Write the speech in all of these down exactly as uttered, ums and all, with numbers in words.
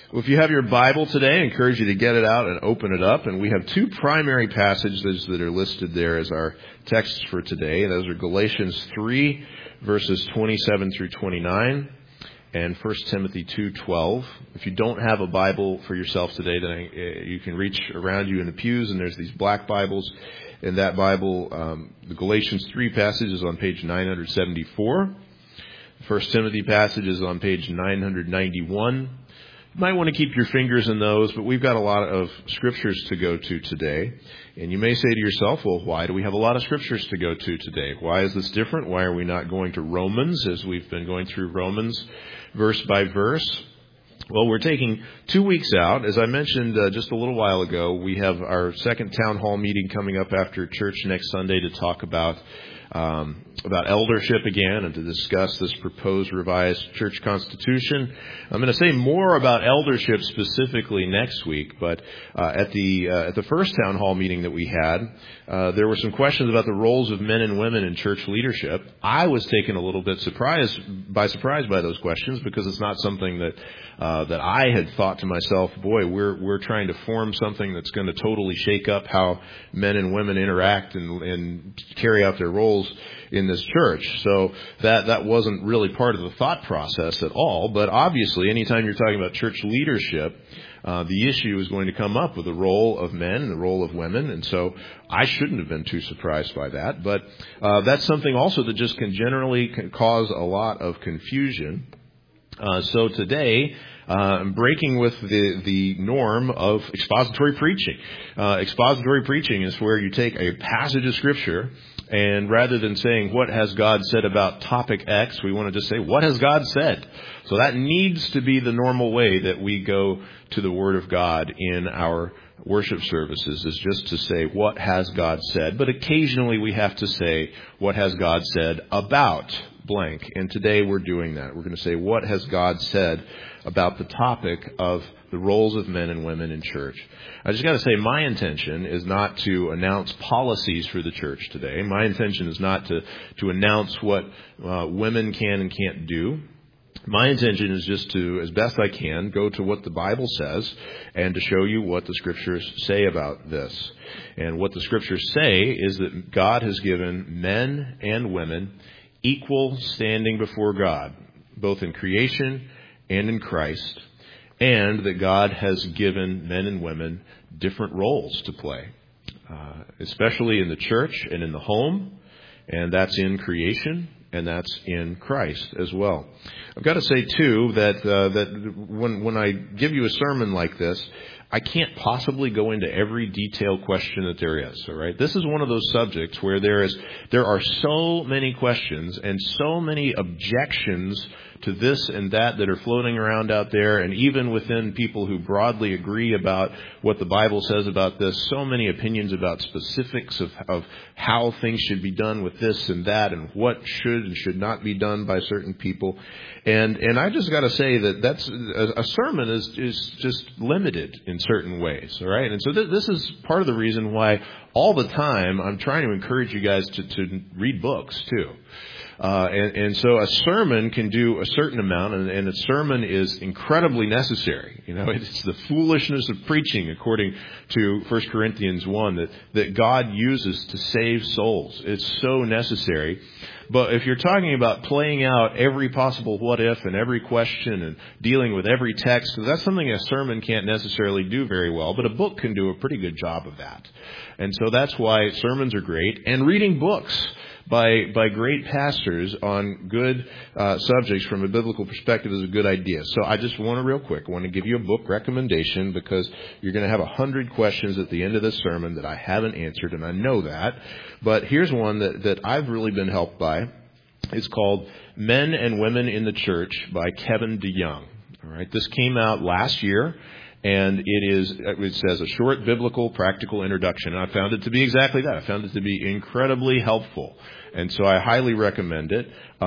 Well, if you have your Bible today, I encourage you to get it out and open it up. And we have two primary passages that are listed there as our texts for today. And those are Galatians three, verses twenty-seven through twenty-nine, and First Timothy two twelve. If you don't have a Bible for yourself today, then you can reach around you in the pews, and there's these black Bibles. In that Bible, um, the Galatians three passage is on page nine seventy-four. The First Timothy passage is on page nine ninety-one. You might want to keep your fingers in those, but we've got a lot of scriptures to go to today. And you may say to yourself, well, why do we have a lot of scriptures to go to today? Why is this different? Why are we not going to Romans as we've been going through Romans verse by verse? Well, we're taking two weeks out. As I mentioned uh, just a little while ago, we have our second town hall meeting coming up after church next Sunday to talk about Um, about eldership again and to discuss this proposed revised church constitution. I'm going to say more about eldership specifically next week, but uh, at the uh, at the first town hall meeting that we had, uh, there were some questions about the roles of men and women in church leadership. I was taken a little bit surprised by surprise by those questions because it's not something that uh, that I had thought to myself, boy, we're we're trying to form something that's going to totally shake up how men and women interact and, and carry out their roles in this church. So that that wasn't really part of the thought process at all. But obviously, anytime you're talking about church leadership, uh, the issue is going to come up with the role of men and the role of women. And so I shouldn't have been too surprised by that. But uh, that's something also that just can generally can cause a lot of confusion. Uh, so today, Uh, I'm breaking with the, the norm of expository preaching. Uh, expository preaching is where you take a passage of Scripture, and rather than saying, what has God said about topic X, we want to just say, what has God said? So that needs to be the normal way that we go to the Word of God in our worship services, is just to say, what has God said? But occasionally we have to say, what has God said about blank? And today we're doing that. We're going to say, what has God said about the topic of the roles of men and women in church? I just got to say, my intention is not to announce policies for the church today. My intention is not to, to announce what uh, women can and can't do. My intention is just to, as best I can, go to what the Bible says and to show you what the Scriptures say about this. And what the Scriptures say is that God has given men and women equal standing before God, both in creation and in Christ, and that God has given men and women different roles to play, uh, especially in the church and in the home, and that's in creation, and that's in Christ as well. I've got to say, too, that uh, that when when I give you a sermon like this, I can't possibly go into every detailed question that there is. All right, this is one of those subjects where there is there are so many questions and so many objections to this and that that are floating around out there, and even within people who broadly agree about what the Bible says about this, so many opinions about specifics of, of how things should be done with this and that, and what should and should not be done by certain people. And and I just got to say that that's a, a sermon is is just limited in certain ways, all right? And so th- this is part of the reason why all the time I'm trying to encourage you guys to, to read books too. Uh, and, and so a sermon can do a certain amount, and, and a sermon is incredibly necessary. You know, it's the foolishness of preaching, according to First Corinthians one, that, that God uses to save souls. It's so necessary. But if you're talking about playing out every possible what if and every question and dealing with every text, that's something a sermon can't necessarily do very well, but a book can do a pretty good job of that. And so that's why sermons are great. And reading books by by great pastors on good uh, subjects from a biblical perspective is a good idea. So I just want to real quick, I want to give you a book recommendation because you're going to have a hundred questions at the end of this sermon that I haven't answered, and I know that. But here's one that, that I've really been helped by. It's called Men and Women in the Church by Kevin DeYoung. All right, this came out last year. And it is, it says, a short biblical practical introduction. And I found it to be exactly that. I found it to be incredibly helpful. And so I highly recommend it. Um,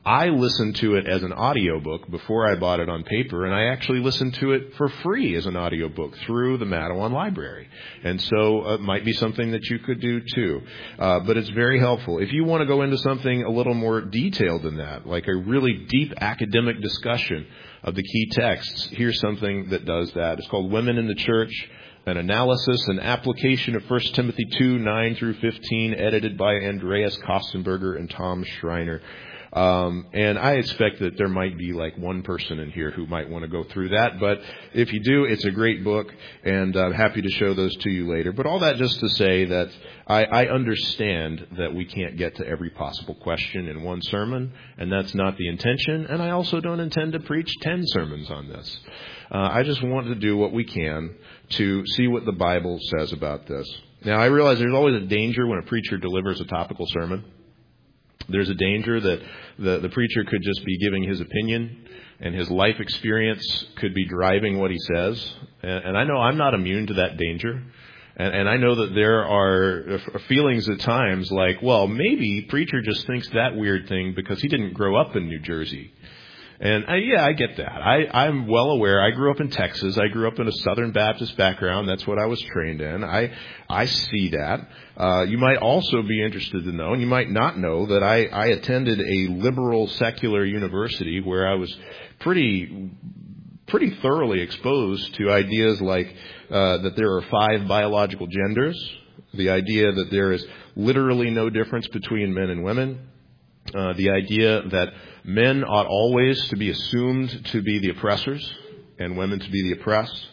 I listened to it as an audiobook before I bought it on paper, and I actually listened to it for free as an audiobook through the Madawan Library. And so uh, it might be something that you could do too. Uh, but it's very helpful. If you want to go into something a little more detailed than that, like a really deep academic discussion of the key texts, here's something that does that. It's called Women in the Church, an analysis and application of First Timothy two, nine through fifteen, edited by Andreas Kostenberger and Tom Schreiner. Um, and I expect that there might be like one person in here who might want to go through that. But if you do, it's a great book, and I'm happy to show those to you later. But all that just to say that I, I understand that we can't get to every possible question in one sermon, and that's not the intention. And I also don't intend to preach ten sermons on this. Uh, I just want to do what we can to see what the Bible says about this. Now, I realize there's always a danger when a preacher delivers a topical sermon. There's a danger that the, the preacher could just be giving his opinion, and his life experience could be driving what he says. And, and I know I'm not immune to that danger. And, and I know that there are feelings at times like, well, maybe preacher just thinks that weird thing because he didn't grow up in New Jersey. And I, yeah, I get that. I, I'm well aware. I grew up in Texas. I grew up in a Southern Baptist background. That's what I was trained in. I I see that. Uh, you might also be interested to know, and you might not know, that I, I attended a liberal secular university where I was pretty pretty thoroughly exposed to ideas like uh, that there are five biological genders, the idea that there is literally no difference between men and women, uh, the idea that men ought always to be assumed to be the oppressors and women to be the oppressed.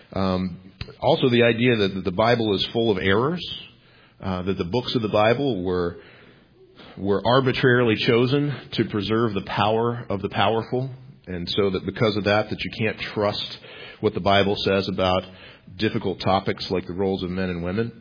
Um, also, the idea that the Bible is full of errors, uh, that the books of the Bible were were arbitrarily chosen to preserve the power of the powerful, and so that because of that, that you can't trust what the Bible says about difficult topics like the roles of men and women.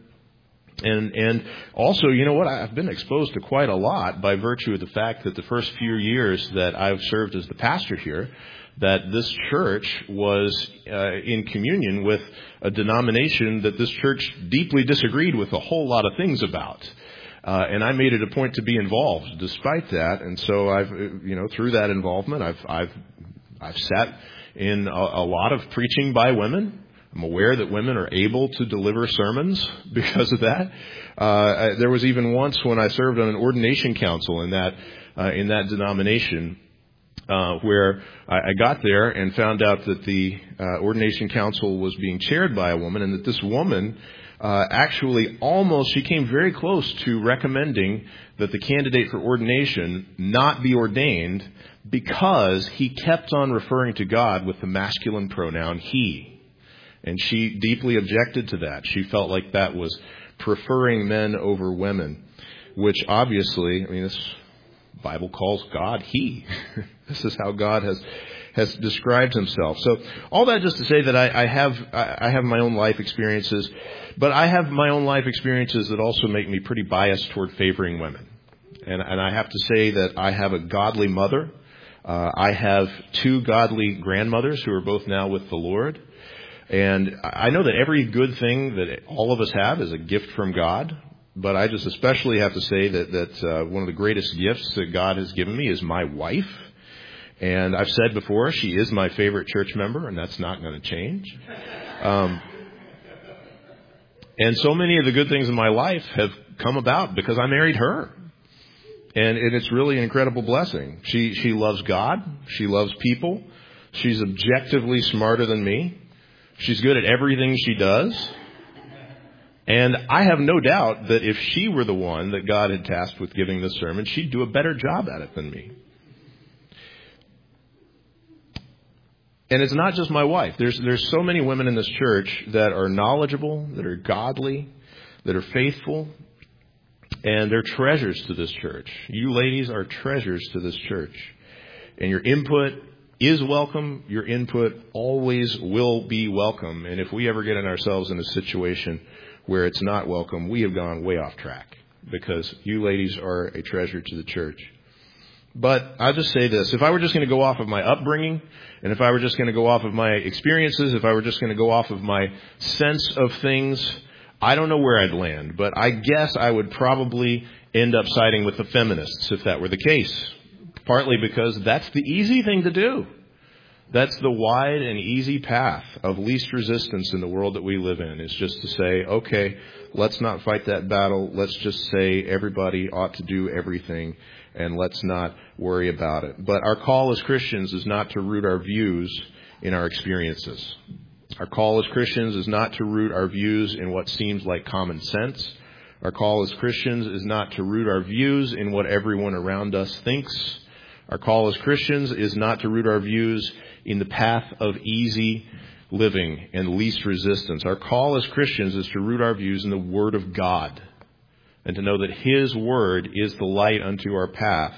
And and also, you know what, I've been exposed to quite a lot by virtue of the fact that the first few years that I've served as the pastor here, that this church was uh, in communion with a denomination that this church deeply disagreed with a whole lot of things about. Uh, and I made it a point to be involved despite that. And so I've, you know, through that involvement, I've I've I've sat in a, a lot of preaching by women. I'm aware that women are able to deliver sermons because of that. Uh, I, there was even once when I served on an ordination council in that uh, in that denomination, uh, where I, I got there and found out that the uh, ordination council was being chaired by a woman, and that this woman uh, actually almost she came very close to recommending that the candidate for ordination not be ordained because he kept on referring to God with the masculine pronoun he. And she deeply objected to that. She felt like that was preferring men over women, which obviously, I mean, this Bible calls God he. This is how God has has described himself. So all that just to say that I, I have I have my own life experiences, but I have my own life experiences that also make me pretty biased toward favoring women. And, and I have to say that I have a godly mother. Uh, I have two godly grandmothers who are both now with the Lord. And I know that every good thing that all of us have is a gift from God, but I just especially have to say that, that uh, one of the greatest gifts that God has given me is my wife. And I've said before, she is my favorite church member, and that's not going to change. Um, and so many of the good things in my life have come about because I married her. And, and it's really an incredible blessing. She, she loves God. She loves people. She's objectively smarter than me. She's good at everything she does. And I have no doubt that if she were the one that God had tasked with giving this sermon, she'd do a better job at it than me. And it's not just my wife. There's there's so many women in this church that are knowledgeable, that are godly, that are faithful, and they're treasures to this church. You ladies are treasures to this church. And your input is welcome. Your input always will be welcome. And if we ever get in ourselves in a situation where it's not welcome, we have gone way off track, because you ladies are a treasure to the church. But I'll just say this. If I were just going to go off of my upbringing, and if I were just going to go off of my experiences, if I were just going to go off of my sense of things, I don't know where I'd land. But I guess I would probably end up siding with the feminists if that were the case. partly because that's the easy thing to do. That's the wide and easy path of least resistance in the world that we live in, is just to say, okay, let's not fight that battle. Let's just say everybody ought to do everything, and let's not worry about it. But our call as Christians is not to root our views in our experiences. Our call as Christians is not to root our views in what seems like common sense. Our call as Christians is not to root our views in what everyone around us thinks. Our call as Christians is not to root our views in the path of easy living and least resistance. Our call as Christians is to root our views in the Word of God and to know that His Word is the light unto our path.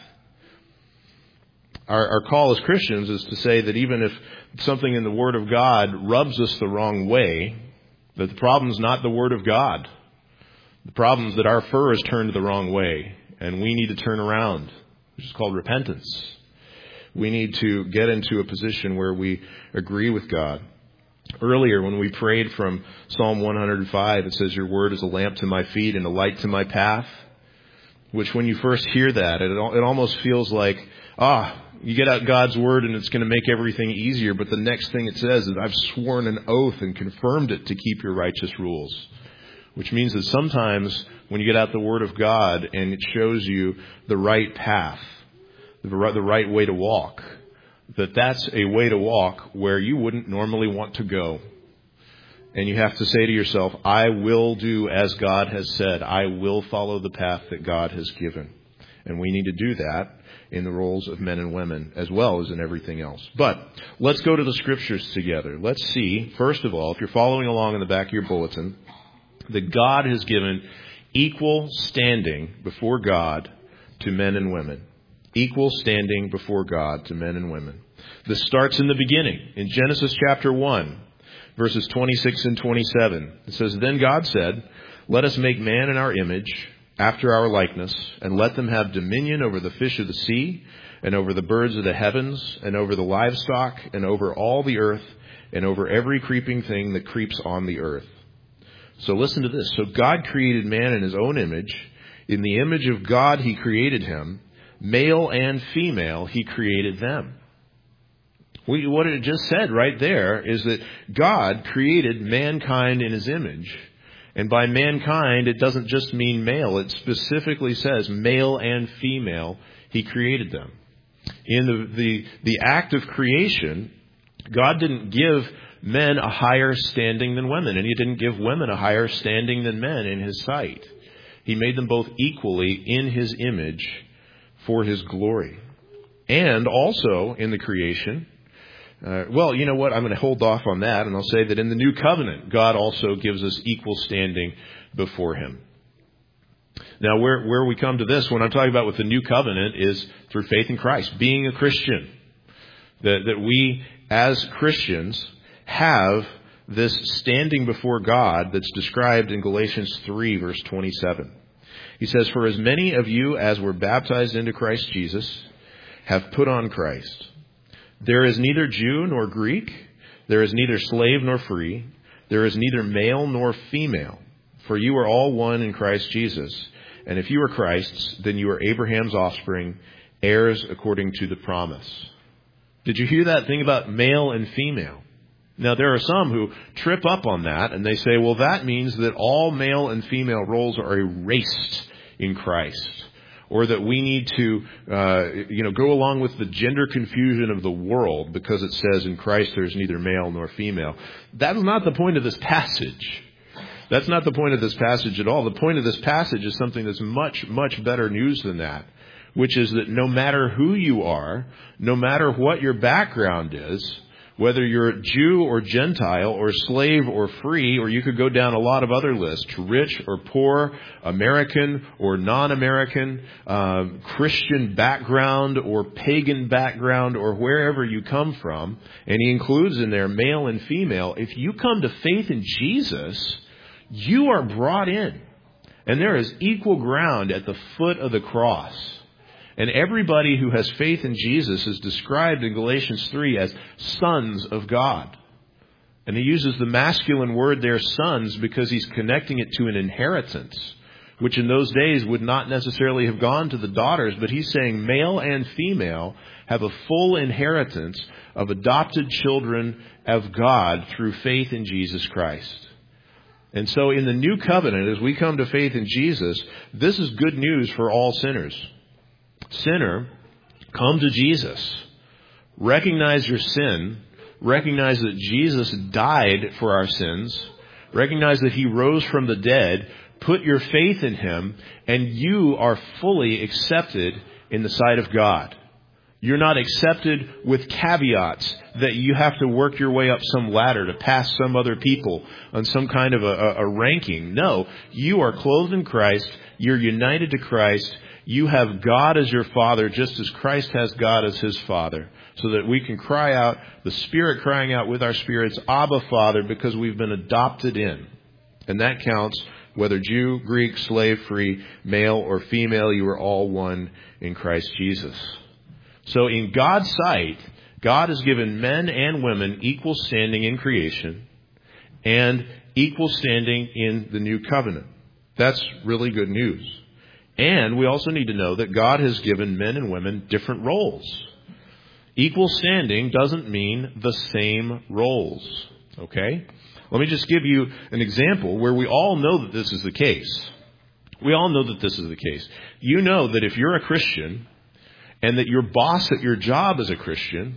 Our, our call as Christians is to say that even if something in the Word of God rubs us the wrong way, that the problem is not the Word of God. The problem is that our fur is turned the wrong way, and we need to turn around, which is called repentance. We need to get into a position where we agree with God. Earlier, when we prayed from Psalm one hundred five, it says, "Your word is a lamp to my feet and a light to my path," which when you first hear that, it, it almost feels like, ah, you get out God's word and it's going to make everything easier. But the next thing it says is, "I've sworn an oath and confirmed it to keep your righteous rules." Which means that sometimes when you get out the Word of God and it shows you the right path, the right way to walk, that that's a way to walk where you wouldn't normally want to go. And you have to say to yourself, I will do as God has said. I will follow the path that God has given. And we need to do that in the roles of men and women as well as in everything else. But let's go to the Scriptures together. Let's see, first of all, if you're following along in the back of your bulletin, that God has given equal standing before God to men and women. Equal standing before God to men and women. This starts in the beginning, in Genesis chapter one, verses twenty-six and twenty-seven. It says, "Then God said, let us make man in our image, after our likeness, and let them have dominion over the fish of the sea, and over the birds of the heavens, and over the livestock, and over all the earth, and over every creeping thing that creeps on the earth." So listen to this. So God created man in His own image. In the image of God He created him. Male and female He created them. We, what it just said right there is that God created mankind in His image. And by mankind, it doesn't just mean male. It specifically says male and female He created them. In the, the, the act of creation, God didn't give men a higher standing than women, and He didn't give women a higher standing than men in His sight. He made them both equally in His image for His glory. And also in the creation, uh, well, you know what? I'm going to hold off on that, and I'll say that in the new covenant, God also gives us equal standing before Him. Now, where, where we come to this, when I'm talking about with the new covenant, is through faith in Christ, being a Christian. That, that we, as Christians, have this standing before God that's described in Galatians three, verse twenty-seven. He says, "For as many of you as were baptized into Christ Jesus have put on Christ. There is neither Jew nor Greek. There is neither slave nor free. There is neither male nor female. For you are all one in Christ Jesus. And if you are Christ's, then you are Abraham's offspring, heirs according to the promise." Did you hear that thing about male and female? Now, there are some who trip up on that, and they say, well, that means that all male and female roles are erased in Christ, or that we need to, uh, you know, go along with the gender confusion of the world because it says in Christ there's neither male nor female. That's not the point of this passage. That's not the point of this passage at all. The point of this passage is something that's much, much better news than that, which is that no matter who you are, no matter what your background is, whether you're Jew or Gentile or slave or free, or you could go down a lot of other lists, rich or poor, American or non-American, uh, Christian background or pagan background, or wherever you come from, and he includes in there male and female, if you come to faith in Jesus, you are brought in. And there is equal ground at the foot of the cross. And everybody who has faith in Jesus is described in Galatians three as sons of God. And he uses the masculine word there, sons, because he's connecting it to an inheritance, which in those days would not necessarily have gone to the daughters, but he's saying male and female have a full inheritance of adopted children of God through faith in Jesus Christ. And so in the new covenant, as we come to faith in Jesus, this is good news for all sinners. Sinner, come to Jesus. Recognize your sin. Recognize that Jesus died for our sins. Recognize that he rose from the dead. Put your faith in him, and you are fully accepted in the sight of God. You're not accepted with caveats that you have to work your way up some ladder to pass some other people on some kind of a, a ranking. No, you are clothed in Christ. You're united to Christ. You have God as your Father, just as Christ has God as his Father, so that we can cry out, the Spirit crying out with our spirits, Abba, Father, because we've been adopted in. And that counts whether Jew, Greek, slave, free, male, or female, you are all one in Christ Jesus. So in God's sight, God has given men and women equal standing in creation and equal standing in the new covenant. That's really good news. And we also need to know that God has given men and women different roles. Equal standing doesn't mean the same roles. Okay? Let me just give you an example where we all know that this is the case. We all know that this is the case. You know that if you're a Christian and that your boss at your job is a Christian,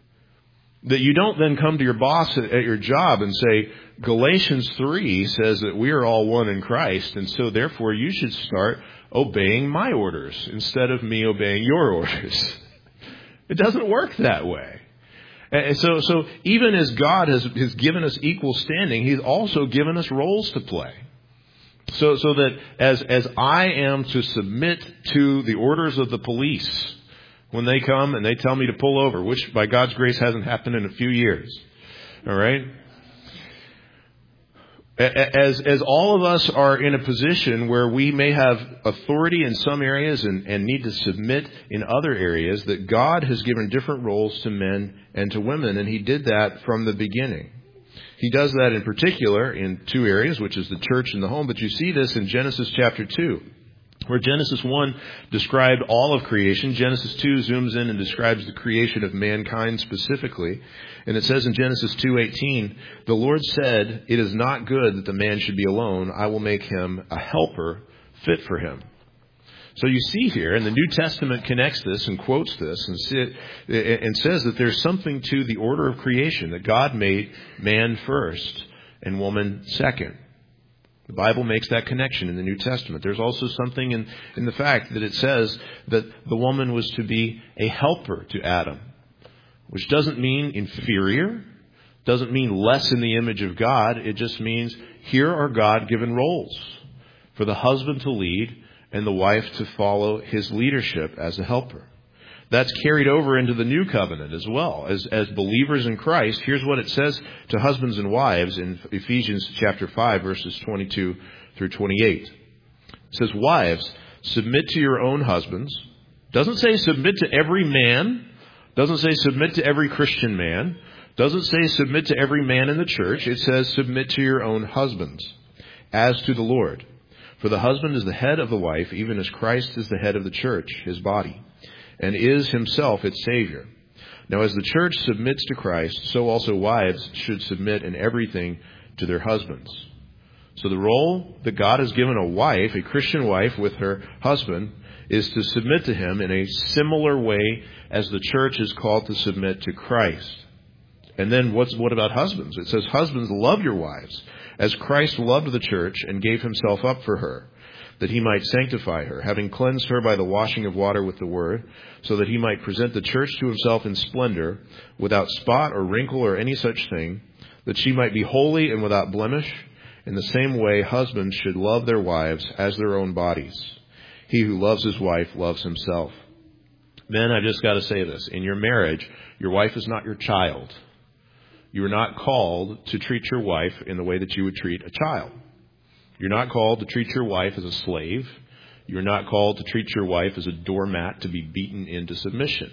that you don't then come to your boss at your job and say, Galatians three says that we are all one in Christ, and so therefore you should start obeying my orders instead of me obeying your orders. It doesn't work that way. And so, so even as God has, has given us equal standing, he's also given us roles to play. So, so that as, as I am to submit to the orders of the police when they come and they tell me to pull over, which by God's grace hasn't happened in a few years. All right. As, as all of us are in a position where we may have authority in some areas and, and need to submit in other areas, that God has given different roles to men and to women, and he did that from the beginning. He does that in particular in two areas, which is the church and the home, but you see this in Genesis chapter two, where Genesis one described all of creation. Genesis two zooms in and describes the creation of mankind specifically. And it says in Genesis two eighteen, the Lord said, it is not good that the man should be alone. I will make him a helper fit for him. So you see here, and the New Testament connects this and quotes this and, see, and says that there's something to the order of creation, that God made man first and woman second. The Bible makes that connection in the New Testament. There's also something in, in the fact that it says that the woman was to be a helper to Adam, which doesn't mean inferior, doesn't mean less in the image of God. It just means here are God-given roles for the husband to lead and the wife to follow his leadership as a helper. That's carried over into the new covenant as well. As, as believers in Christ, here's what it says to husbands and wives in Ephesians chapter five, verses twenty-two through twenty-eight. It says, wives, submit to your own husbands. Doesn't say submit to every man. Doesn't say submit to every Christian man. Doesn't say submit to every man in the church. It says submit to your own husbands, as to the Lord. For the husband is the head of the wife, even as Christ is the head of the church, his body, and is himself its Savior. Now, as the church submits to Christ, so also wives should submit in everything to their husbands. So the role that God has given a wife, a Christian wife with her husband, is to submit to him in a similar way as the church is called to submit to Christ. And then what's, what about husbands? It says, husbands, love your wives, as Christ loved the church and gave himself up for her, that he might sanctify her, having cleansed her by the washing of water with the word, so that he might present the church to himself in splendor, without spot or wrinkle or any such thing, that she might be holy and without blemish. In the same way, husbands should love their wives as their own bodies. He who loves his wife loves himself. Men, I just got to say this. In your marriage, your wife is not your child. You are not called to treat your wife in the way that you would treat a child. You're not called to treat your wife as a slave. You're not called to treat your wife as a doormat to be beaten into submission.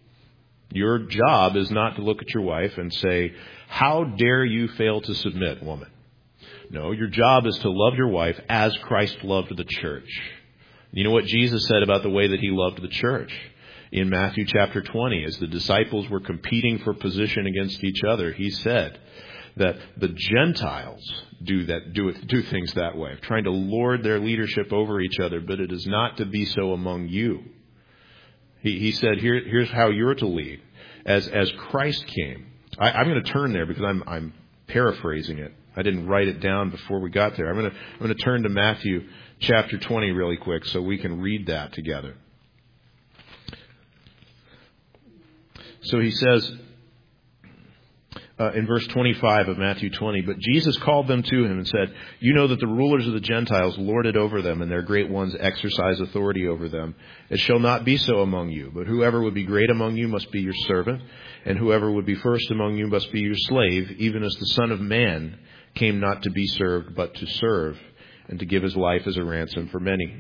Your job is not to look at your wife and say, how dare you fail to submit, woman? No, your job is to love your wife as Christ loved the church. You know what Jesus said about the way that he loved the church? In Matthew chapter twenty, as the disciples were competing for position against each other, he said that the Gentiles do that, do it, do things that way, trying to lord their leadership over each other, but it is not to be so among you. He, he said, Here, here's how you're to lead. As as Christ came, I, I'm going to turn there because I'm I'm paraphrasing it. I didn't write it down before we got there. I'm going to I'm going to turn to Matthew chapter twenty really quick so we can read that together. So he says uh, in verse twenty-five of Matthew twenty, but Jesus called them to him and said, you know that the rulers of the Gentiles lord it over them, and their great ones exercise authority over them. It shall not be so among you, but whoever would be great among you must be your servant, and whoever would be first among you must be your slave, even as the Son of Man came not to be served, but to serve, and to give his life as a ransom for many.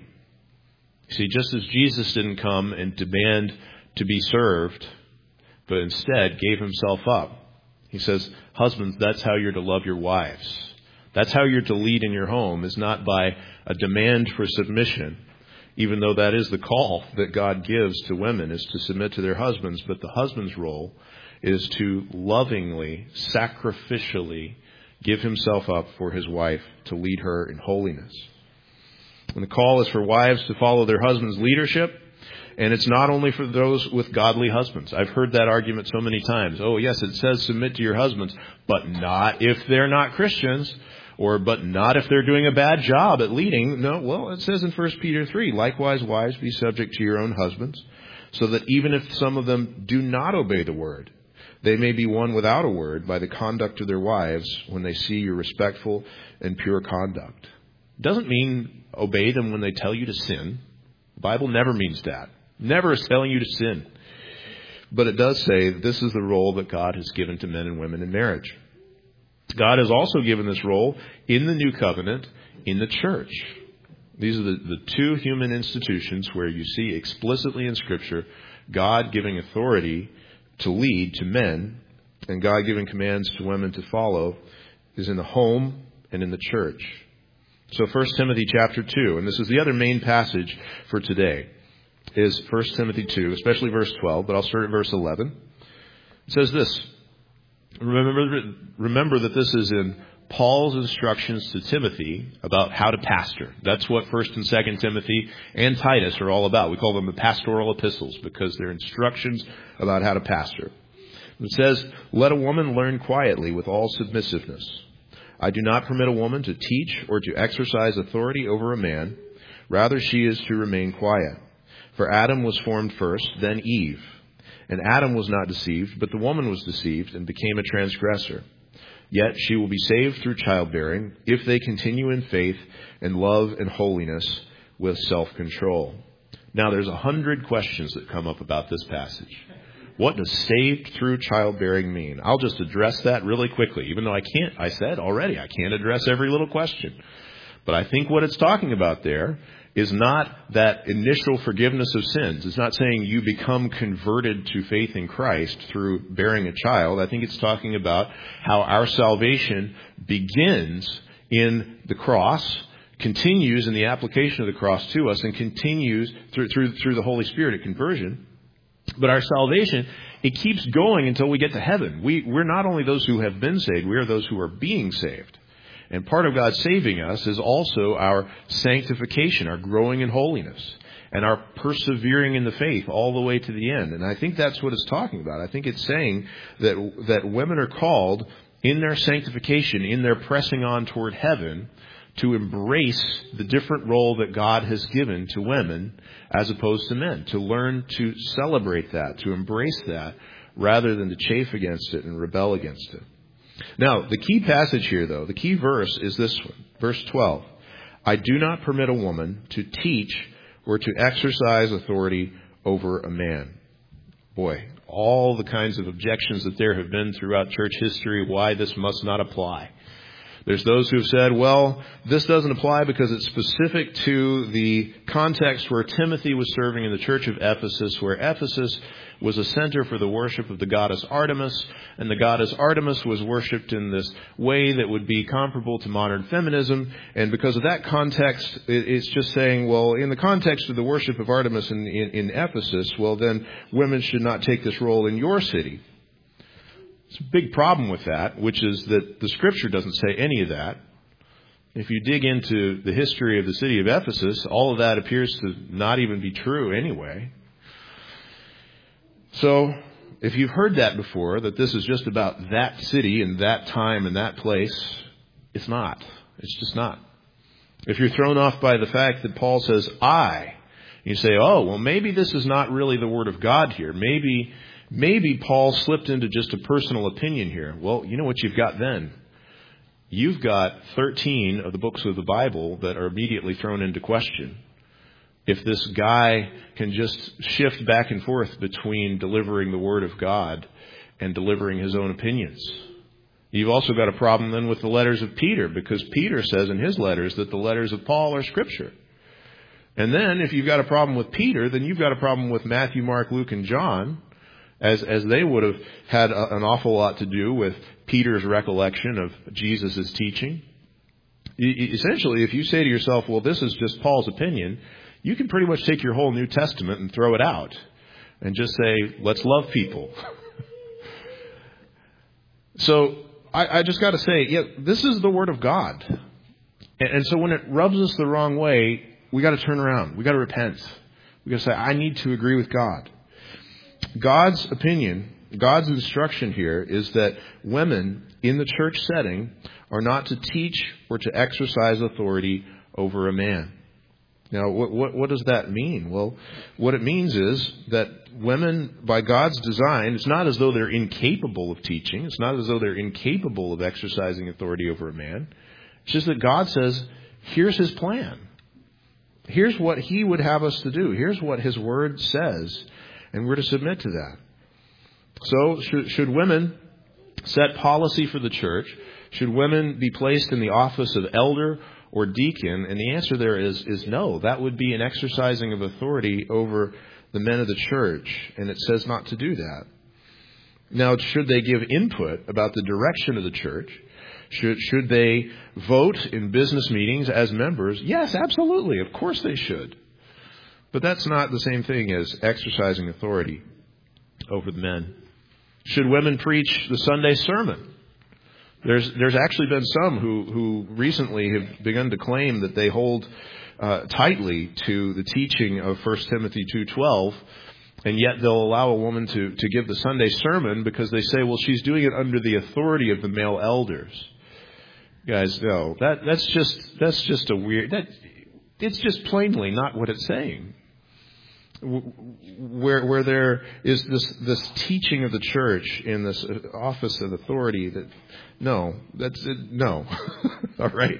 See, just as Jesus didn't come and demand to be served, but instead gave himself up. He says, husbands, that's how you're to love your wives. That's how you're to lead in your home, is not by a demand for submission, even though that is the call that God gives to women, is to submit to their husbands. But the husband's role is to lovingly, sacrificially give himself up for his wife, to lead her in holiness. And the call is for wives to follow their husband's leadership. And it's not only for those with godly husbands. I've heard that argument so many times. Oh, yes, it says submit to your husbands, but not if they're not Christians, or but not if they're doing a bad job at leading. No, well, it says in First Peter three, likewise, wives, be subject to your own husbands, so that even if some of them do not obey the word, they may be won without a word by the conduct of their wives when they see your respectful and pure conduct. It doesn't mean obey them when they tell you to sin. The Bible never means that. Never is telling you to sin. But it does say this is the role that God has given to men and women in marriage. God has also given this role in the new covenant in the church. These are the, the two human institutions where you see explicitly in Scripture God giving authority to lead to men, and God giving commands to women to follow, is in the home and in the church. So First Timothy chapter two, and this is the other main passage for today, is First Timothy two, especially verse twelve, but I'll start at verse eleven. It says this, remember, remember that this is in Paul's instructions to Timothy about how to pastor. That's what First and Second Timothy and Titus are all about. We call them the pastoral epistles because they're instructions about how to pastor. It says, let a woman learn quietly with all submissiveness. I do not permit a woman to teach or to exercise authority over a man. Rather, she is to remain quiet. For Adam was formed first, then Eve. And Adam was not deceived, but the woman was deceived and became a transgressor. Yet she will be saved through childbearing if they continue in faith and love and holiness with self-control. Now, there's a hundred questions that come up about this passage. What does saved through childbearing mean? I'll just address that really quickly, even though I can't, I said already, I can't address every little question. But I think what it's talking about there is not that initial forgiveness of sins. It's not saying you become converted to faith in Christ through bearing a child. I think it's talking about how our salvation begins in the cross, continues in the application of the cross to us, and continues through through, through the Holy Spirit at conversion. But our salvation, it keeps going until we get to heaven. We, we're not only those who have been saved, we are those who are being saved. And part of God saving us is also our sanctification, our growing in holiness, and our persevering in the faith all the way to the end. And I think that's what it's talking about. I think it's saying that that women are called in their sanctification, in their pressing on toward heaven, to embrace the different role that God has given to women as opposed to men, to learn to celebrate that, to embrace that, rather than to chafe against it and rebel against it. Now, the key passage here, though, the key verse is this one, verse twelve. I do not permit a woman to teach or to exercise authority over a man. Boy, all the kinds of objections that there have been throughout church history, why this must not apply. There's those who have said, well, this doesn't apply because it's specific to the context where Timothy was serving in the church of Ephesus, where Ephesus was a center for the worship of the goddess Artemis, and the goddess Artemis was worshipped in this way that would be comparable to modern feminism. And because of that context, it's just saying, well, in the context of the worship of Artemis in, in, in Ephesus, well, then women should not take this role in your city. It's a big problem with that, which is that the Scripture doesn't say any of that. If you dig into the history of the city of Ephesus, all of that appears to not even be true anyway. So, if you've heard that before, that this is just about that city and that time and that place, it's not. It's just not. If you're thrown off by the fact that Paul says, I, you say, oh, well, maybe this is not really the Word of God here. Maybe, maybe Paul slipped into just a personal opinion here. Well, you know what you've got then? You've got thirteen of the books of the Bible that are immediately thrown into question. If this guy can just shift back and forth between delivering the Word of God and delivering his own opinions. You've also got a problem then with the letters of Peter, because Peter says in his letters that the letters of Paul are Scripture. And then if you've got a problem with Peter, then you've got a problem with Matthew, Mark, Luke, and John, as, as they would have had a, an awful lot to do with Peter's recollection of Jesus' teaching. Essentially, if you say to yourself, well, this is just Paul's opinion, you can pretty much take your whole New Testament and throw it out and just say, let's love people. So I, I just got to say, yeah, this is the Word of God. And, and so when it rubs us the wrong way, we got to turn around. We got to repent. We got to say, I need to agree with God. God's opinion, God's instruction here is that women in the church setting are not to teach or to exercise authority over a man. Now, what, what, what does that mean? Well, what it means is that women, by God's design, it's not as though they're incapable of teaching. It's not as though they're incapable of exercising authority over a man. It's just that God says, here's His plan. Here's what He would have us to do. Here's what His Word says. And we're to submit to that. So, should, should women set policy for the church? Should women be placed in the office of elder or deacon? And the answer there is, is no. That would be an exercising of authority over the men of the church. And it says not to do that. Now, should they give input about the direction of the church? Should, should they vote in business meetings as members? Yes, absolutely. Of course they should. But that's not the same thing as exercising authority over the men. Should women preach the Sunday sermon? There's there's actually been some who, who recently have begun to claim that they hold uh, tightly to the teaching of First Timothy two twelve, and yet they'll allow a woman to, to give the Sunday sermon because they say, well, she's doing it under the authority of the male elders. Guys, no, that that's just that's just a weird. That it's just plainly not what it's saying. Where where there is this this teaching of the church in this office of authority that no, that's it, no. All right.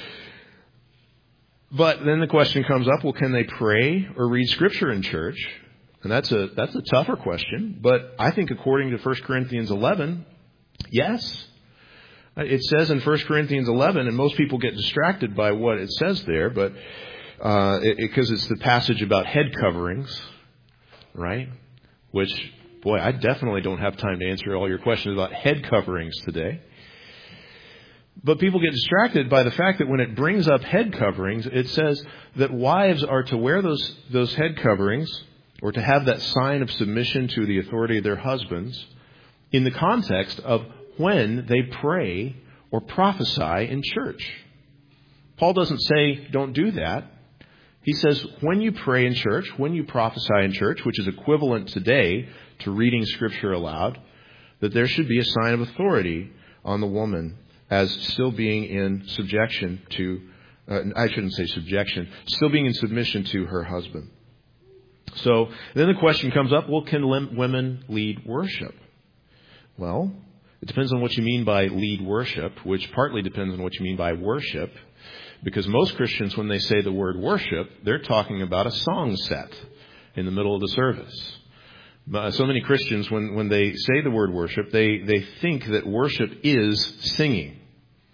But then the question comes up, well, can they pray or read Scripture in church? And that's a that's a tougher question. But I think according to First Corinthians eleven, yes. It says in First Corinthians eleven, and most people get distracted by what it says there, but uh, it, because it's the passage about head coverings, right? Which, boy, I definitely don't have time to answer all your questions about head coverings today. But people get distracted by the fact that when it brings up head coverings, it says that wives are to wear those those head coverings or to have that sign of submission to the authority of their husbands in the context of when they pray or prophesy in church. Paul doesn't say don't do that. He says when you pray in church, when you prophesy in church, which is equivalent today to reading Scripture aloud, that there should be a sign of authority on the woman as still being in subjection to, uh, I shouldn't say subjection, still being in submission to her husband. So then the question comes up, well, can women lead worship? Well, it depends on what you mean by lead worship, which partly depends on what you mean by worship. Because most Christians, when they say the word worship, they're talking about a song set in the middle of the service. So many Christians, when, when they say the word worship, they, they think that worship is singing.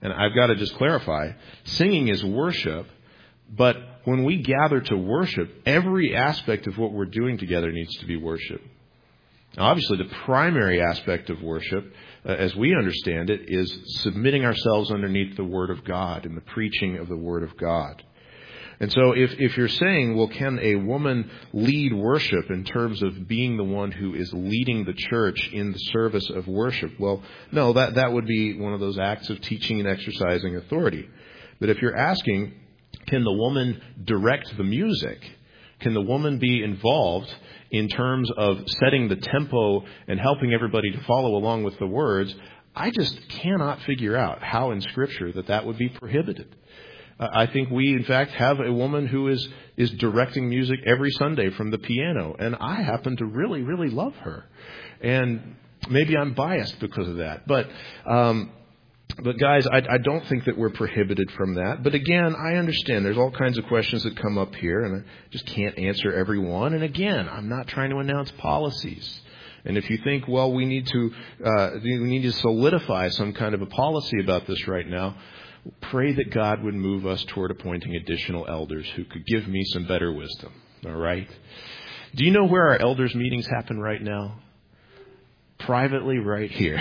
And I've got to just clarify, singing is worship, but when we gather to worship, every aspect of what we're doing together needs to be worship. Now, obviously, the primary aspect of worship, uh, as we understand it, is submitting ourselves underneath the Word of God and the preaching of the Word of God. And so if, if you're saying, well, can a woman lead worship in terms of being the one who is leading the church in the service of worship? Well, no, that, that would be one of those acts of teaching and exercising authority. But if you're asking, can the woman direct the music? Can the woman be involved in terms of setting the tempo and helping everybody to follow along with the words? I just cannot figure out how in Scripture that that would be prohibited. Uh, I think we, in fact, have a woman who is, is directing music every Sunday from the piano, and I happen to really, really love her. And maybe I'm biased because of that. But, um, but guys, I, I don't think that we're prohibited from that. But again, I understand there's all kinds of questions that come up here, and I just can't answer every one. And again, I'm not trying to announce policies. And if you think, well, we need to uh, we need to solidify some kind of a policy about this right now, pray that God would move us toward appointing additional elders who could give me some better wisdom. All right? Do you know where our elders' meetings happen right now? Privately right here.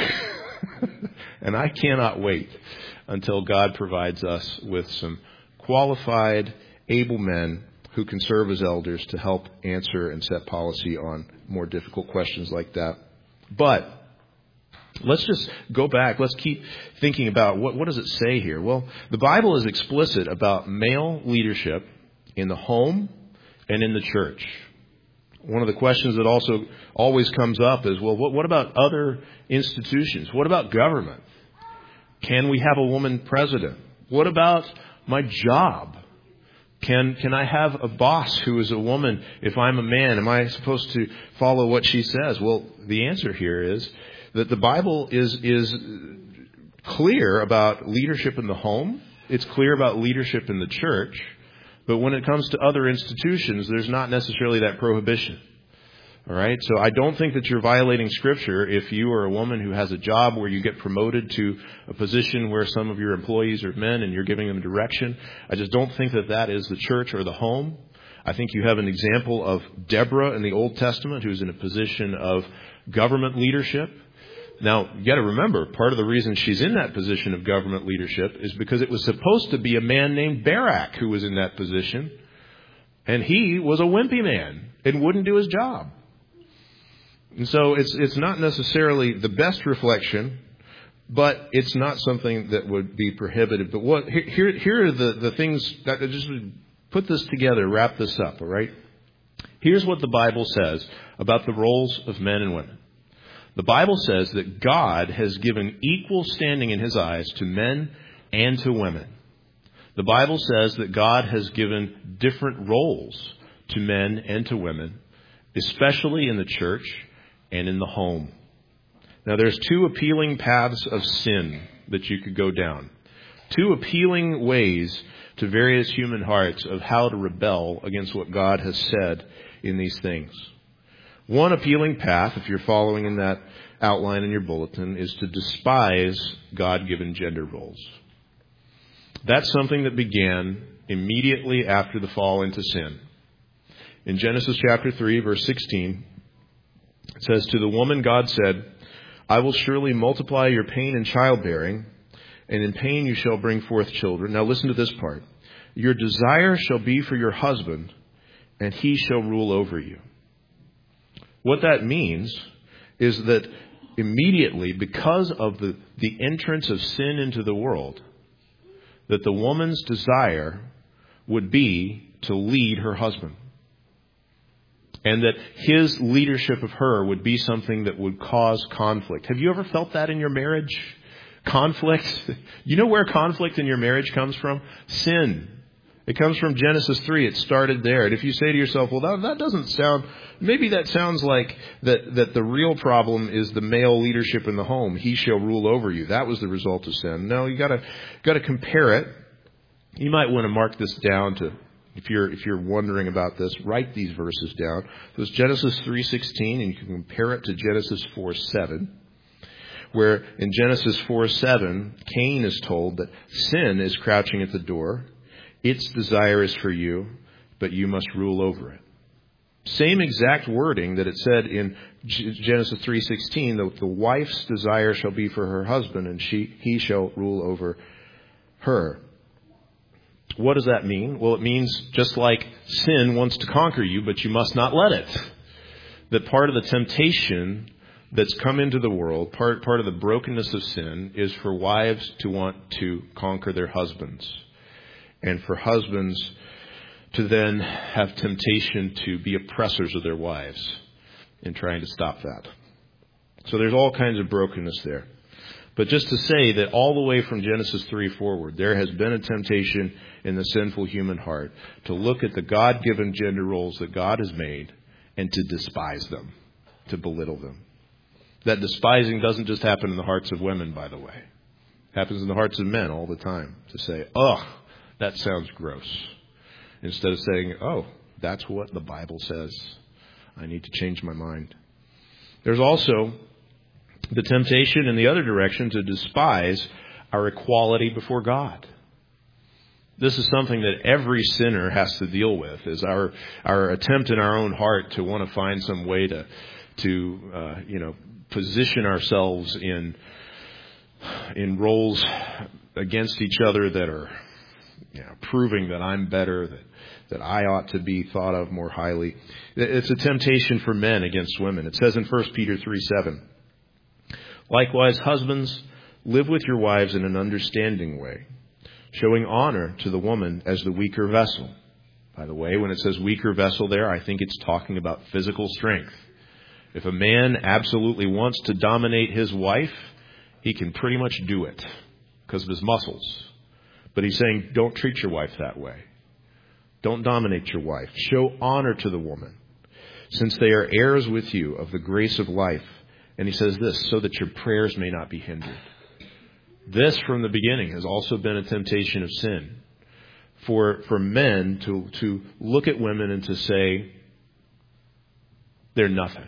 And I cannot wait until God provides us with some qualified, able men who can serve as elders to help answer and set policy on more difficult questions like that. But let's just go back. Let's keep thinking about what, what does it say here? Well, the Bible is explicit about male leadership in the home and in the church. One of the questions that also always comes up is, well, what, what about other institutions? What about government? Can we have a woman president? What about my job? Can can I have a boss who is a woman if I'm a man? Am I supposed to follow what she says? Well, the answer here is that the Bible is is clear about leadership in the home. It's clear about leadership in the church. But when it comes to other institutions, there's not necessarily that prohibition. All right? So I don't think that you're violating Scripture if you are a woman who has a job where you get promoted to a position where some of your employees are men and you're giving them direction. I just don't think that that is the church or the home. I think you have an example of Deborah in the Old Testament who's in a position of government leadership. Now, you got to remember, part of the reason she's in that position of government leadership is because it was supposed to be a man named Barak who was in that position. And he was a wimpy man and wouldn't do his job. And so it's it's not necessarily the best reflection, but it's not something that would be prohibited. But what here here are the, the things that just put this together, wrap this up, all right? Here's what the Bible says about the roles of men and women. The Bible says that God has given equal standing in His eyes to men and to women. The Bible says that God has given different roles to men and to women, especially in the church and in the home. Now, there's two appealing paths of sin that you could go down. Two appealing ways to various human hearts of how to rebel against what God has said in these things. One appealing path, if you're following in that outline in your bulletin, is to despise God-given gender roles. That's something that began immediately after the fall into sin. In Genesis chapter three, verse sixteen, it says, "To the woman God said, I will surely multiply your pain in childbearing, and in pain you shall bring forth children." Now listen to this part. "Your desire shall be for your husband, and he shall rule over you." What that means is that immediately, because of the, the entrance of sin into the world, that the woman's desire would be to lead her husband. And that his leadership of her would be something that would cause conflict. Have you ever felt that in your marriage? Conflict? You know where conflict in your marriage comes from? Sin. It comes from Genesis three. It started there. And if you say to yourself, well, that, that doesn't sound, maybe that sounds like that, that the real problem is the male leadership in the home. He shall rule over you. That was the result of sin. No, you gotta, gotta compare it. You might want to mark this down to, if you're, if you're wondering about this, write these verses down. So it's Genesis three sixteen, and you can compare it to Genesis four seven. where in Genesis four seven, Cain is told that sin is crouching at the door. Its desire is for you, but you must rule over it. Same exact wording that it said in Genesis three sixteen, that the wife's desire shall be for her husband, and she he shall rule over her. What does that mean? Well, it means just like sin wants to conquer you, but you must not let it. That part of the temptation that's come into the world, part, part of the brokenness of sin, is for wives to want to conquer their husbands. And for husbands to then have temptation to be oppressors of their wives in trying to stop that. So there's all kinds of brokenness there. But just to say that all the way from Genesis three forward, there has been a temptation in the sinful human heart to look at the God-given gender roles that God has made and to despise them, to belittle them. That despising doesn't just happen in the hearts of women, by the way. It happens in the hearts of men all the time. To say, oh, that sounds gross. Instead of saying, oh, that's what the Bible says. I need to change my mind. There's also the temptation in the other direction to despise our equality before God. This is something that every sinner has to deal with, is our our attempt in our own heart to want to find some way to to uh, you know position ourselves in in roles against each other that are you know, proving that I'm better, that that I ought to be thought of more highly. It's a temptation for men against women. It says in First Peter three seven. Likewise, husbands, live with your wives in an understanding way, showing honor to the woman as the weaker vessel. By the way, when it says weaker vessel there, I think it's talking about physical strength. If a man absolutely wants to dominate his wife, he can pretty much do it because of his muscles. But he's saying, don't treat your wife that way. Don't dominate your wife. Show honor to the woman, since they are heirs with you of the grace of life. And he says this, so that your prayers may not be hindered. This, from the beginning, has also been a temptation of sin. For for men to, to look at women and to say, they're nothing.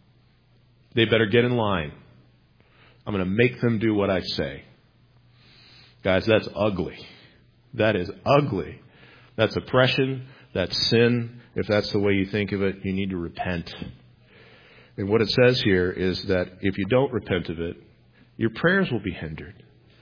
They better get in line. I'm going to make them do what I say. Guys, that's ugly. That is ugly. That's oppression. That's sin. If that's the way you think of it, you need to repent. And what it says here is that if you don't repent of it, your prayers will be hindered.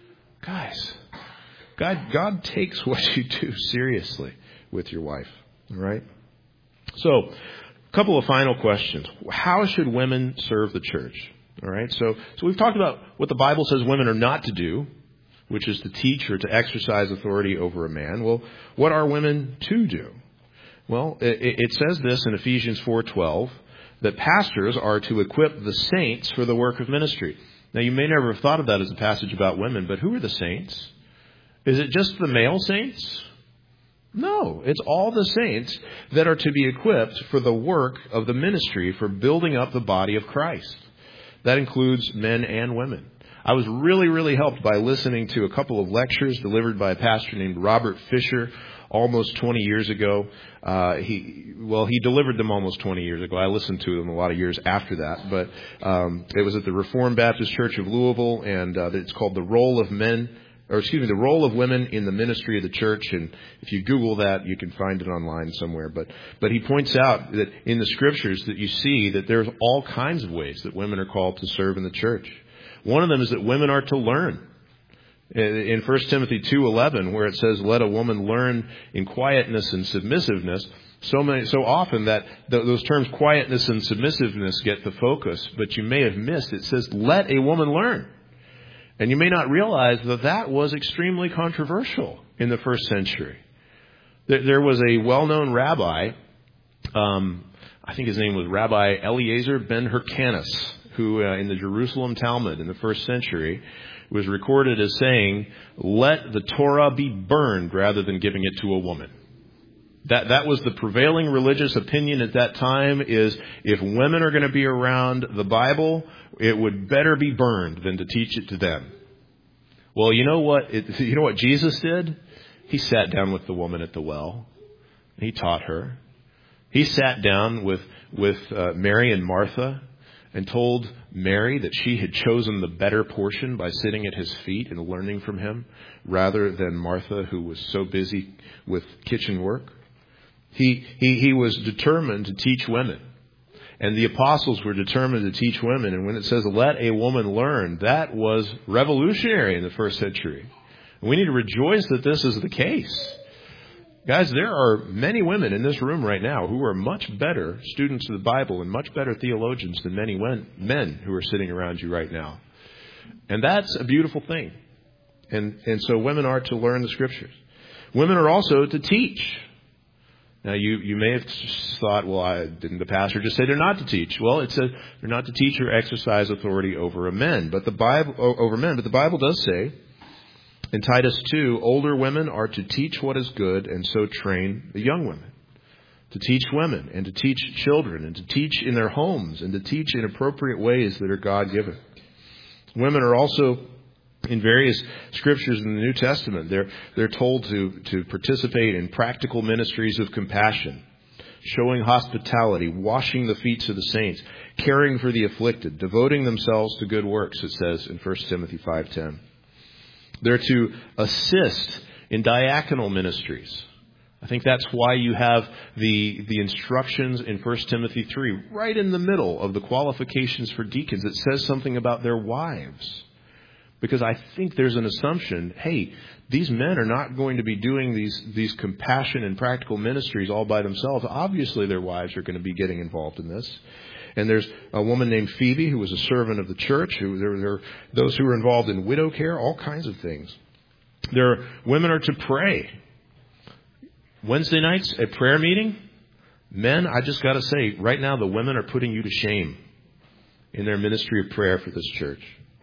Guys, God, God takes what you do seriously with your wife. All right? So, a couple of final questions. How should women serve the church? All right? So, so we've talked about what the Bible says women are not to do, which is to teach or to exercise authority over a man. Well, what are women to do? Well, it, it says this in Ephesians four twelve, that pastors are to equip the saints for the work of ministry. Now, you may never have thought of that as a passage about women, but who are the saints? Is it just the male saints? No, it's all the saints that are to be equipped for the work of the ministry, for building up the body of Christ. That includes men and women. I was really, really helped by listening to a couple of lectures delivered by a pastor named Robert Fisher almost twenty years ago. Uh, he, well, he delivered them almost twenty years ago. I listened to them a lot of years after that, but um, it was at the Reformed Baptist Church of Louisville, and uh, it's called The Role of Men, or excuse me, The Role of Women in the Ministry of the Church. And if you Google that, you can find it online somewhere. But but he points out that in the Scriptures that you see that there's all kinds of ways that women are called to serve in the church. One of them is that women are to learn. In First Timothy two eleven, where it says, let a woman learn in quietness and submissiveness, so many, so often that th- those terms quietness and submissiveness get the focus, but you may have missed, it says, let a woman learn. And you may not realize that that was extremely controversial in the first century. There, there was a well-known rabbi, um, I think his name was Rabbi Eliezer ben Hyrcanus, who uh, in the Jerusalem Talmud in the first century was recorded as saying, let the Torah be burned rather than giving it to a woman. That that was the prevailing religious opinion at that time, is if women are going to be around the Bible, it would better be burned than to teach it to them. Well, you know what? It, you know what Jesus did? He sat down with the woman at the well. He taught her. He sat down with, with uh, Mary and Martha and told Mary that she had chosen the better portion by sitting at his feet and learning from him rather than Martha, who was so busy with kitchen work. He, he, he was determined to teach women. And the apostles were determined to teach women. And when it says, let a woman learn, that was revolutionary in the first century. And we need to rejoice that this is the case. Guys, there are many women in this room right now who are much better students of the Bible and much better theologians than many men who are sitting around you right now. And that's a beautiful thing. And, and so women are to learn the Scriptures. Women are also to teach. Now, you, you may have thought, well, I, didn't the pastor just say they're not to teach? Well, it says they're not to teach or exercise authority over a men, but the Bible over men. But the Bible does say in Titus two, older women are to teach what is good and so train the young women. To teach women and to teach children and to teach in their homes and to teach in appropriate ways that are God-given. Women are also, in various scriptures in the New Testament, they're, they're told to, to participate in practical ministries of compassion, showing hospitality, washing the feet of the saints, caring for the afflicted, devoting themselves to good works, it says in First Timothy five ten. They're to assist in diaconal ministries. I think that's why you have the, the instructions in First Timothy three, right in the middle of the qualifications for deacons. It says something about their wives. Because I think there's an assumption, hey, these men are not going to be doing these, these compassion and practical ministries all by themselves. Obviously, their wives are going to be getting involved in this. And there's a woman named Phoebe who was a servant of the church. Who, there, there are those who are involved in widow care, all kinds of things. There are, women are to pray. Wednesday nights, a prayer meeting. Men, I just got to say, right now the women are putting you to shame in their ministry of prayer for this church.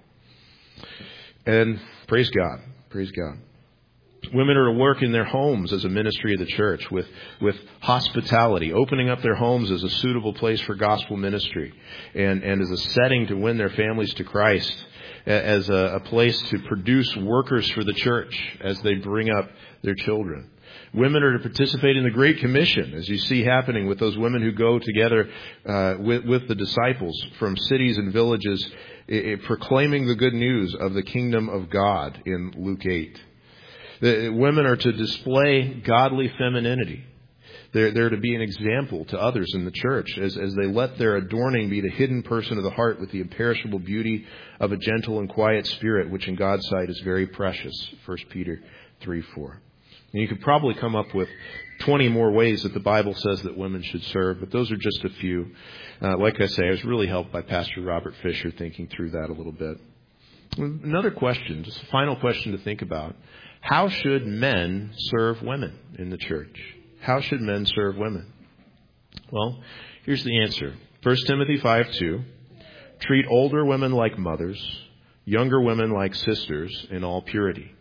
And praise God. Praise God. Women are to work in their homes as a ministry of the church with, with hospitality, opening up their homes as a suitable place for gospel ministry and, and as a setting to win their families to Christ, as a, a place to produce workers for the church as they bring up their children. Women are to participate in the Great Commission, as you see happening with those women who go together uh, with, with the disciples from cities and villages, it, it, proclaiming the good news of the kingdom of God in Luke eight. The women are to display godly femininity. They're, they're to be an example to others in the church as, as they let their adorning be the hidden person of the heart with the imperishable beauty of a gentle and quiet spirit, which in God's sight is very precious. First Peter three four. And you could probably come up with twenty more ways that the Bible says that women should serve, but those are just a few. Uh, like I say, I was really helped by Pastor Robert Fisher thinking through that a little bit. Another question, just a final question to think about. How should men serve women in the church? How should men serve women? Well, here's the answer. First Timothy five two. Treat older women like mothers, younger women like sisters in all purity.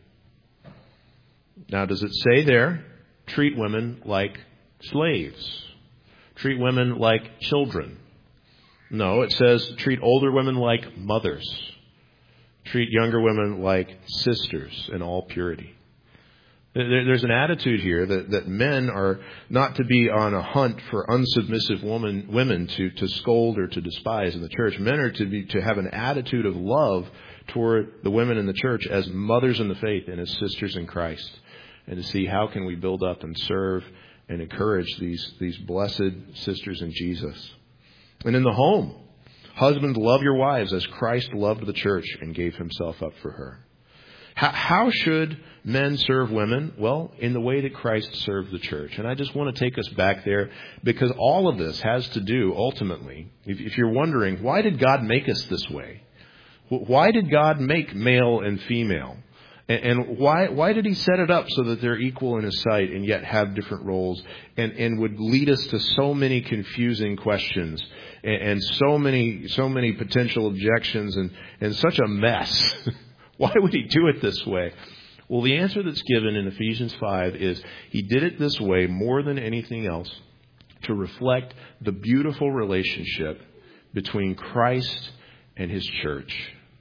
Now, does it say there, treat women like slaves? Treat women like children? No, it says treat older women like mothers. Treat younger women like sisters in all purity. There's an attitude here that, that men are not to be on a hunt for unsubmissive woman, women to, to scold or to despise in the church. Men are to be to have an attitude of love toward the women in the church as mothers in the faith and as sisters in Christ. And to see how can we build up and serve and encourage these, these blessed sisters in Jesus. And in the home, husbands, love your wives as Christ loved the church and gave himself up for her. How, how should men serve women? Well, in the way that Christ served the church. And I just want to take us back there because all of this has to do, ultimately, if, if you're wondering, why did God make us this way? Why did God make male and female? And, and why why did he set it up so that they're equal in his sight and yet have different roles and, and would lead us to so many confusing questions and, and so many so many potential objections and, and such a mess? Why would he do it this way? Well, the answer that's given in Ephesians five is he did it this way more than anything else to reflect the beautiful relationship between Christ and his church.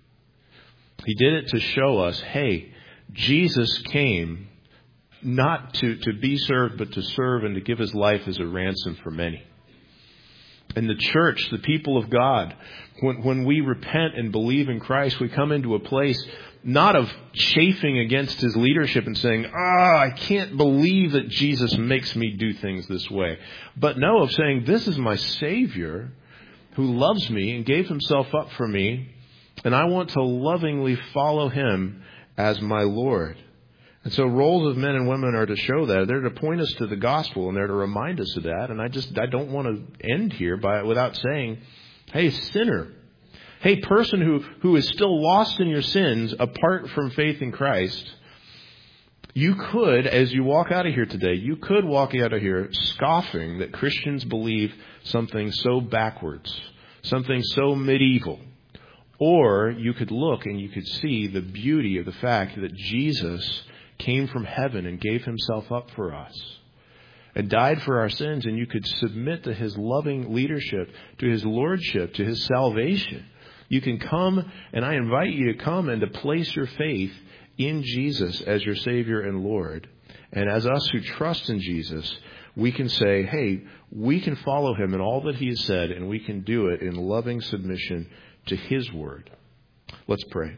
He did it to show us, hey, Jesus came not to, to be served, but to serve and to give his life as a ransom for many. And the church, the people of God, when, when we repent and believe in Christ, we come into a place not of chafing against his leadership and saying, ah, oh, I can't believe that Jesus makes me do things this way. But no, of saying, this is my Savior who loves me and gave himself up for me, and I want to lovingly follow him as my Lord. And so roles of men and women are to show that. They're to point us to the gospel, and they're to remind us of that. And I just, I don't want to end here by without saying, hey, sinner, hey, person who, who is still lost in your sins apart from faith in Christ, you could, as you walk out of here today, you could walk out of here scoffing that Christians believe something so backwards, something so medieval. Or you could look and you could see the beauty of the fact that Jesus came from heaven and gave himself up for us and died for our sins, and you could submit to his loving leadership, to his lordship, to his salvation. You can come, and I invite you to come and to place your faith in Jesus as your Savior and Lord. And as us who trust in Jesus, we can say, hey, we can follow him in all that he has said, and we can do it in loving submission to his word. Let's pray.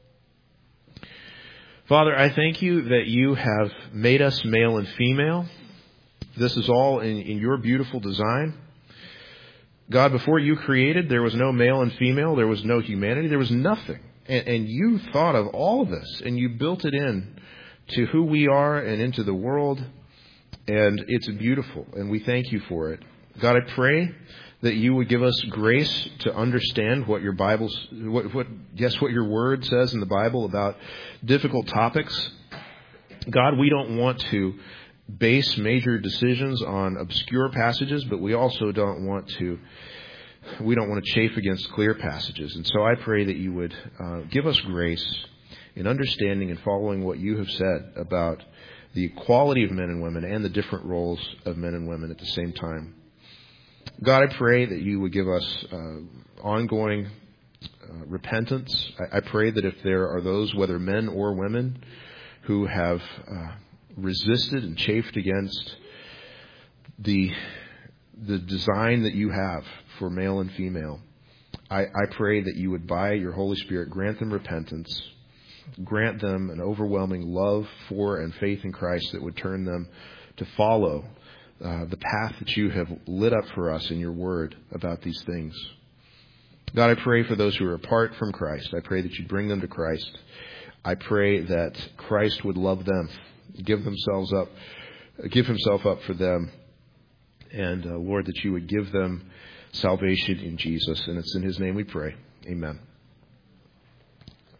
Father, I thank you that you have made us male and female. This is all in, in your beautiful design. God, before you created, there was no male and female. There was no humanity. There was nothing. And, and you thought of all of this, and you built it in to who we are and into the world. And it's beautiful, and we thank you for it. God, I pray that you would give us grace to understand what your Bible's, what, what, yes, what your word says in the Bible about difficult topics. God, we don't want to base major decisions on obscure passages, but we also don't want to, we don't want to chafe against clear passages. And so I pray that you would uh, give us grace in understanding and following what you have said about the equality of men and women and the different roles of men and women at the same time. God, I pray that you would give us uh, ongoing uh, repentance. I, I pray that if there are those, whether men or women, who have uh, resisted and chafed against the the design that you have for male and female, I, I pray that you would, by your Holy Spirit, grant them repentance, grant them an overwhelming love for and faith in Christ that would turn them to follow Uh, the path that you have lit up for us in your word about these things. God, I pray for those who are apart from Christ. I pray that you bring them to Christ. I pray that Christ would love them, give themselves up, give himself up for them. And uh, Lord, that you would give them salvation in Jesus. And it's in his name we pray. Amen.